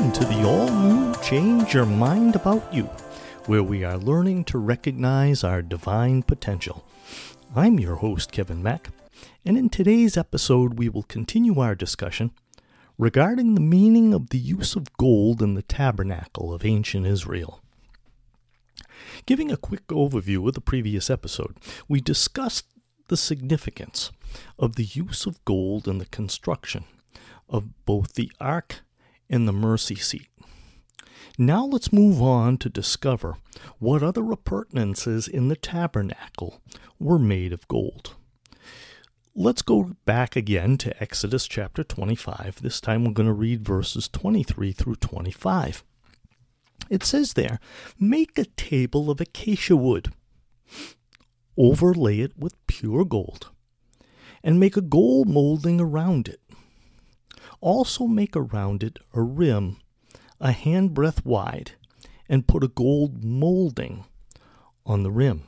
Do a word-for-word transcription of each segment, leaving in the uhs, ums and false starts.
welcome to the all-new Change Your Mind About You, where we are learning to recognize our divine potential. I'm your host, Kevin Mack, and in today's episode we will continue our discussion regarding the meaning of the use of gold in the tabernacle of ancient Israel. Giving a quick overview of the previous episode, we discussed the significance of the use of gold in the construction of both the ark and the mercy seat. Now let's move on to discover what other appurtenances in the tabernacle were made of gold. Let's go back again to Exodus chapter twenty-five. This time we're going to read verses twenty-three through twenty-five. It says there, "Make a table of acacia wood, overlay it with pure gold, and make a gold molding around it. Also make around it a rim a handbreadth wide, and put a gold molding on the rim."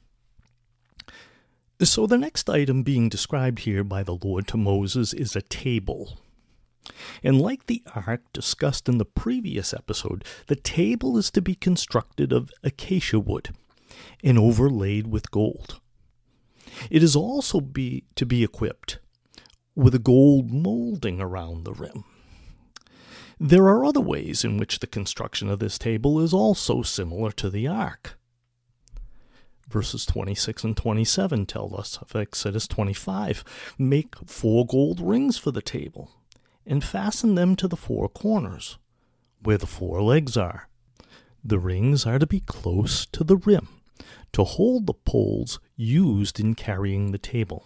So the next item being described here by the Lord to Moses is a table. And like the ark discussed in the previous episode, the table is to be constructed of acacia wood and overlaid with gold. It is also be to be equipped with a gold molding around the rim. There are other ways in which the construction of this table is also similar to the ark. Verses twenty-six and twenty-seven tell us of Exodus twenty-five, "Make four gold rings for the table, and fasten them to the four corners, where the four legs are. The rings are to be close to the rim, to hold the poles used in carrying the table."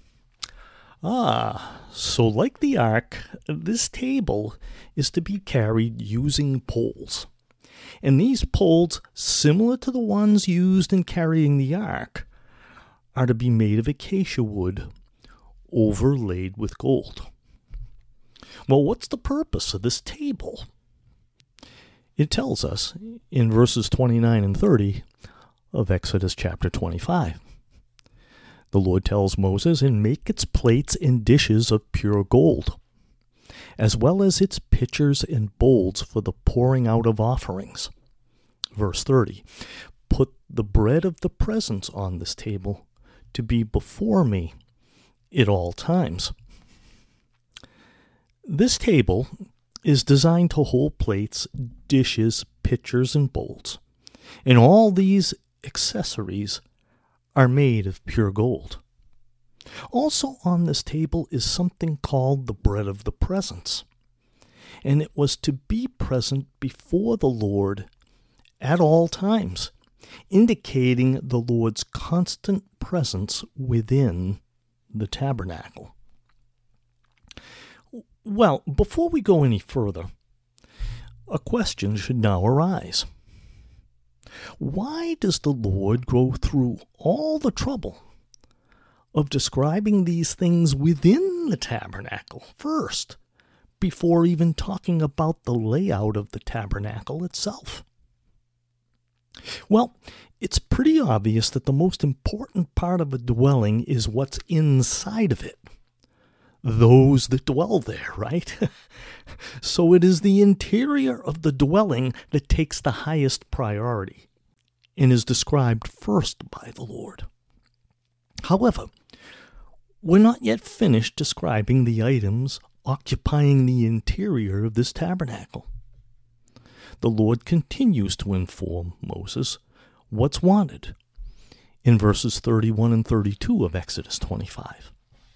Ah, so like the ark, this table is to be carried using poles. And these poles, similar to the ones used in carrying the ark, are to be made of acacia wood overlaid with gold. Well, what's the purpose of this table? It tells us in verses twenty-nine and thirty of Exodus chapter twenty-five. The Lord tells Moses, "And make its plates and dishes of pure gold, as well as its pitchers and bowls for the pouring out of offerings." Verse thirty, "Put the bread of the presence on this table to be before me at all times." This table is designed to hold plates, dishes, pitchers, and bowls, and all these accessories are made of pure gold. Also on this table is something called the bread of the presence, and it was to be present before the Lord at all times, indicating the Lord's constant presence within the tabernacle. Well, before we go any further, a question should now arise. Why does the Lord go through all the trouble of describing these things within the tabernacle first, before even talking about the layout of the tabernacle itself? Well, it's pretty obvious that the most important part of a dwelling is what's inside of it. Those that dwell there, right? So it is the interior of the dwelling that takes the highest priority and is described first by the Lord. However, we're not yet finished describing the items occupying the interior of this tabernacle. The Lord continues to inform Moses what's wanted in verses thirty-one and thirty-two of Exodus twenty-five.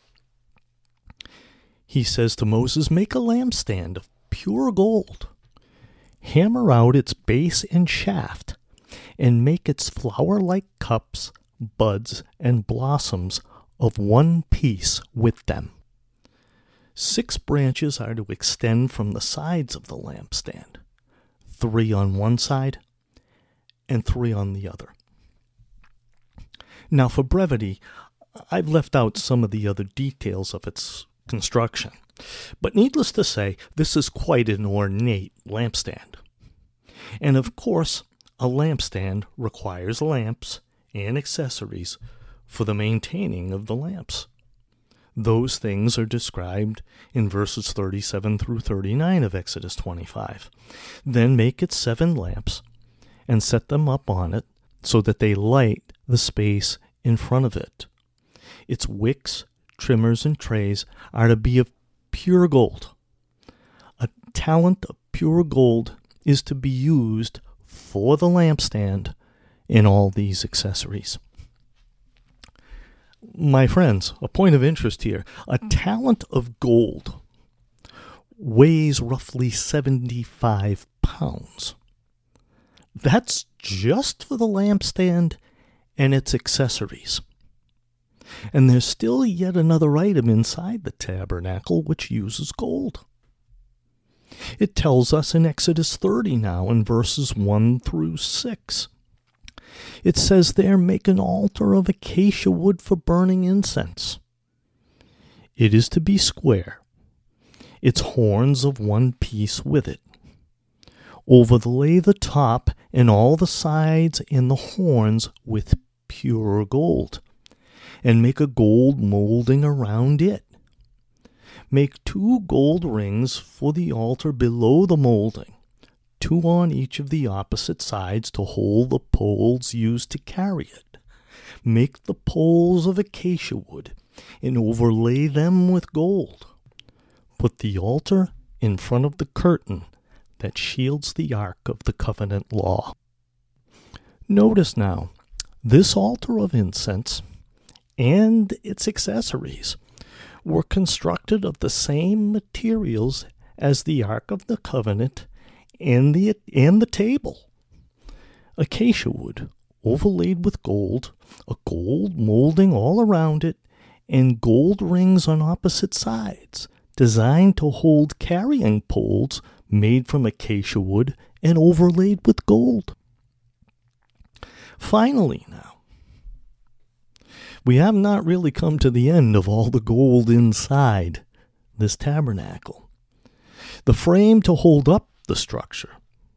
He says to Moses, "Make a lampstand of pure gold. Hammer out its base and shaft, and make its flower-like cups, buds, and blossoms of one piece with them. Six branches are to extend from the sides of the lampstand, three on one side and three on the other." Now, for brevity, I've left out some of the other details of its construction, but needless to say, this is quite an ornate lampstand. And of course, a lampstand requires lamps and accessories for the maintaining of the lamps. Those things are described in verses thirty-seven through thirty-nine of Exodus twenty-five. Then make it seven lamps and set them up on it so that they light the space in front of it. Its wicks, trimmers, and trays are to be of pure gold. A talent of pure gold is to be used for the lampstand in all these accessories. My friends, a point of interest here. A talent of gold weighs roughly seventy-five pounds. That's just for the lampstand and its accessories. And there's still yet another item inside the tabernacle which uses gold. It tells us in Exodus thirty now in verses one through six. It says there, make an altar of acacia wood for burning incense. It is to be square, its horns of one piece with it. Overlay the top and all the sides and the horns with pure gold, and make a gold molding around it. Make two gold rings for the altar below the molding, two on each of the opposite sides to hold the poles used to carry it. Make the poles of acacia wood and overlay them with gold. Put the altar in front of the curtain that shields the ark of the covenant law. Notice now, this altar of incense and its accessories were constructed of the same materials as the Ark of the Covenant and the, and the table. Acacia wood, overlaid with gold, a gold molding all around it, and gold rings on opposite sides, designed to hold carrying poles made from acacia wood and overlaid with gold. Finally now, we have not really come to the end of all the gold inside this tabernacle. The frame to hold up the structure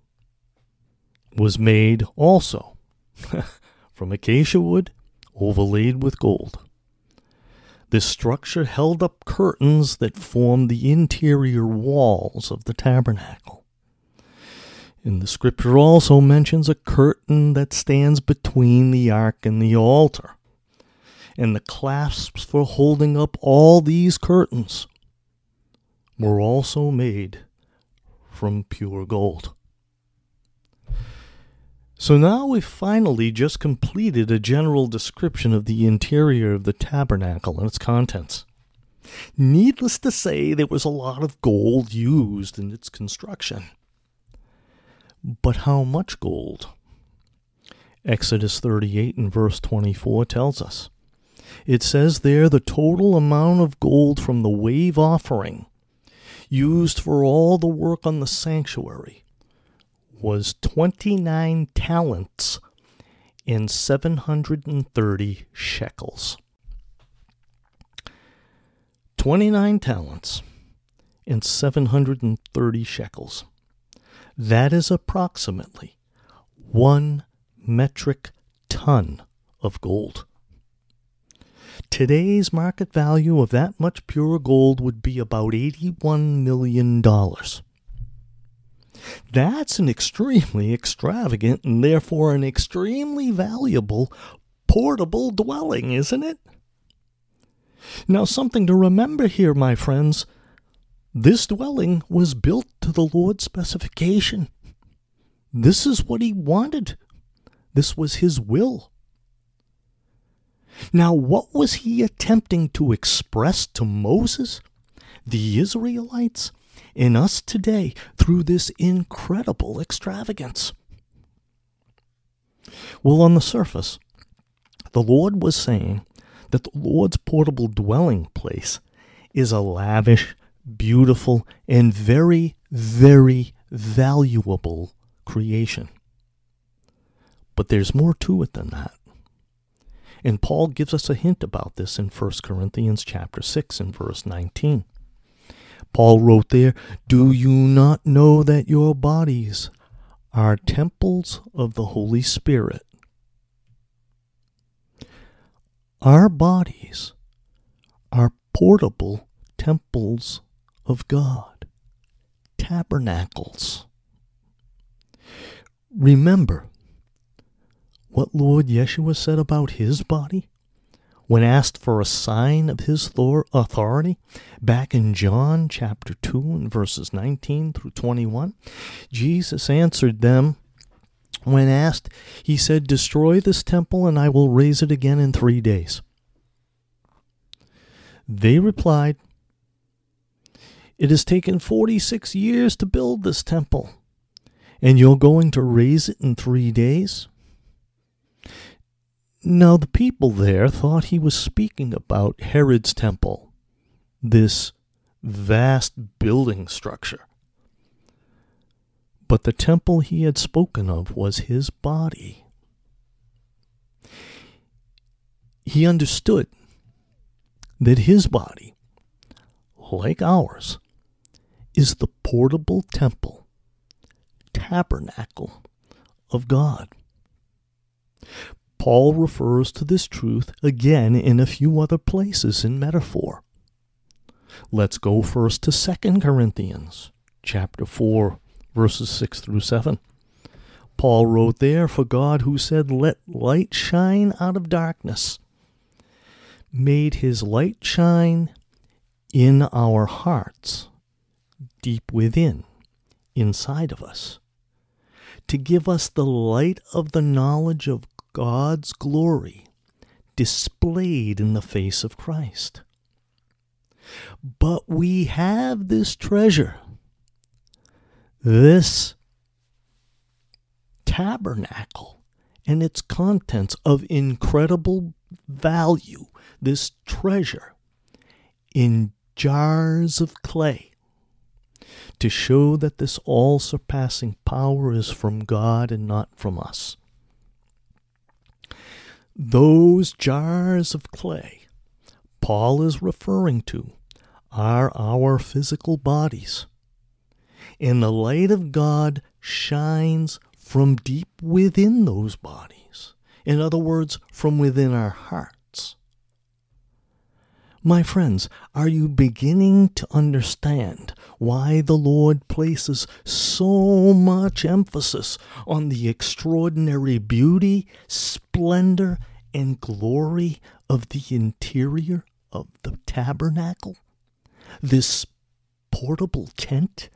was made also from acacia wood overlaid with gold. This structure held up curtains that formed the interior walls of the tabernacle. And the scripture also mentions a curtain that stands between the ark and the altar. And the clasps for holding up all these curtains were also made from pure gold. So now we've finally just completed a general description of the interior of the tabernacle and its contents. Needless to say, there was a lot of gold used in its construction. But how much gold? Exodus thirty-eight and verse twenty-four tells us. It says there the total amount of gold from the wave offering used for all the work on the sanctuary was twenty-nine talents and seven hundred thirty shekels. twenty-nine talents and seven hundred thirty shekels. That is approximately one metric ton of gold. Today's market value of that much pure gold would be about eighty-one million dollars. That's an extremely extravagant and therefore an extremely valuable portable dwelling, isn't it? Now, something to remember here, my friends. This dwelling was built to the Lord's specification. This is what he wanted. This was his will. Now, what was he attempting to express to Moses, the Israelites, and us today through this incredible extravagance? Well, on the surface, the Lord was saying that the Lord's portable dwelling place is a lavish, beautiful, and very, very valuable creation. But there's more to it than that. And Paul gives us a hint about this in First Corinthians chapter six and verse nineteen. Paul wrote there, "Do you not know that your bodies are temples of the Holy Spirit?" Our bodies are portable temples of God, tabernacles. Remember what Lord Yeshua said about his body when asked for a sign of his authority back in John chapter two and verses nineteen through twenty-one. Jesus answered them when asked. He said, "Destroy this temple and I will raise it again in three days." They replied, "It has taken forty-six years to build this temple, and you're going to raise it in three days?" Now the people there thought he was speaking about Herod's temple, this vast building structure. But the temple he had spoken of was his body. He understood that his body, like ours, is the portable temple, tabernacle of God. Paul refers to this truth again in a few other places in metaphor. Let's go first to Second Corinthians chapter four, verses six through seven. Paul wrote there, "For God, who said, 'Let light shine out of darkness,' made his light shine in our hearts, deep within, inside of us, to give us the light of the knowledge of God's glory displayed in the face of Christ. But we have this treasure, this tabernacle, and its contents of incredible value, this treasure, in jars of clay, to show that this all-surpassing power is from God and not from us." Those jars of clay Paul is referring to are our physical bodies, and the light of God shines from deep within those bodies. In other words, from within our hearts. My friends, are you beginning to understand why the Lord places so much emphasis on the extraordinary beauty, splendor, and glory of the interior of the tabernacle, this portable tent?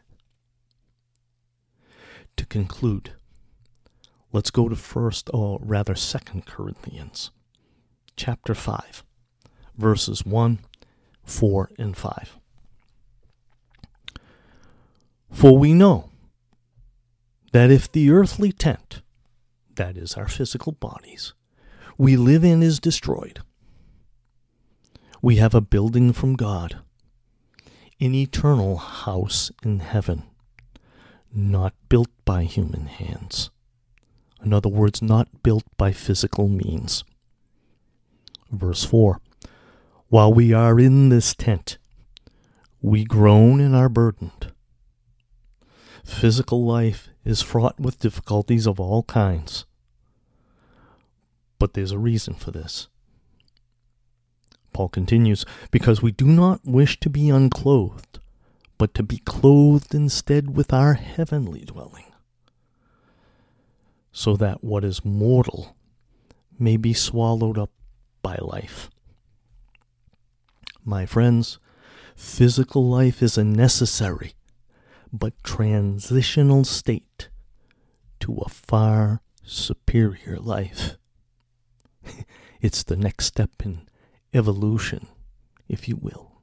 To conclude, let's go to first, or rather Second Corinthians, chapter five, verses one, four, and five. "For we know that if the earthly tent, that is our physical bodies, we live in is destroyed, we have a building from God, an eternal house in heaven, not built by human hands." In other words, not built by physical means. Verse four, "While we are in this tent, we groan and are burdened." Physical life is fraught with difficulties of all kinds. But there's a reason for this. Paul continues, "Because we do not wish to be unclothed, but to be clothed instead with our heavenly dwelling, so that what is mortal may be swallowed up by life." My friends, physical life is a necessary but transitional state to a far superior life. It's the next step in evolution, if you will.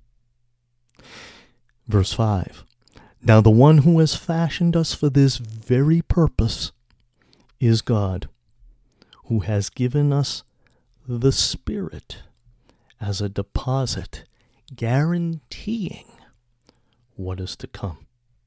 Verse five, "Now the one who has fashioned us for this very purpose is God, who has given us the Spirit as a deposit, guaranteeing what is to come."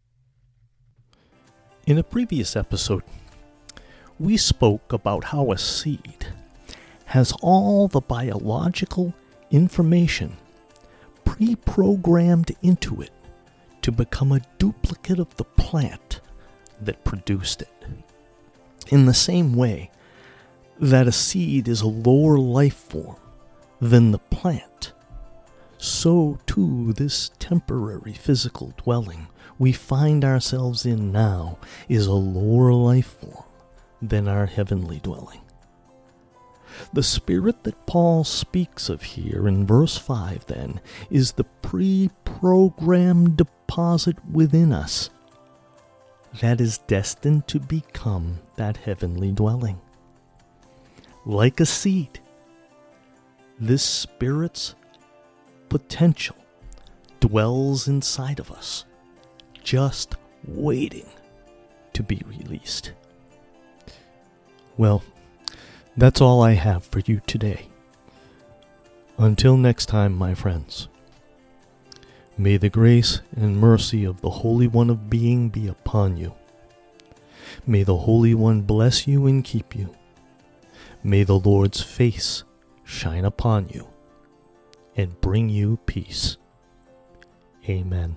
In a previous episode, we spoke about how a seed has all the biological information pre-programmed into it to become a duplicate of the plant that produced it. In the same way that a seed is a lower life form than the plant, so too this temporary physical dwelling we find ourselves in now is a lower life form than our heavenly dwelling. The spirit that Paul speaks of here in verse five, then, is the pre-programmed deposit within us that is destined to become that heavenly dwelling. Like a seed, this spirit's potential dwells inside of us, just waiting to be released. Well, that's all I have for you today. Until next time, my friends, may the grace and mercy of the Holy One of Being be upon you. May the Holy One bless you and keep you. May the Lord's face shine upon you and bring you peace. Amen.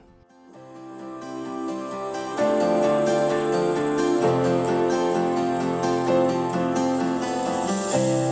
Thank you.